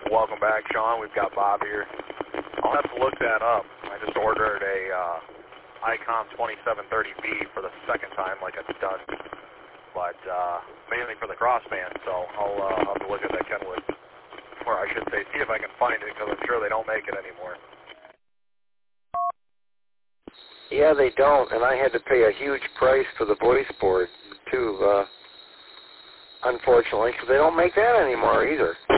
Welcome back, Sean. We've got Bob here. I'll have to look that up. I just ordered a ICOM 2730B for the second time, like I've done, but mainly for the Crossman. So I'll have to look at that Kenwood, or I should say, see if I can find it, because I'm sure they don't make it anymore. Yeah, they don't, and I had to pay a huge price for the voice board too, unfortunately, because they don't make that anymore either.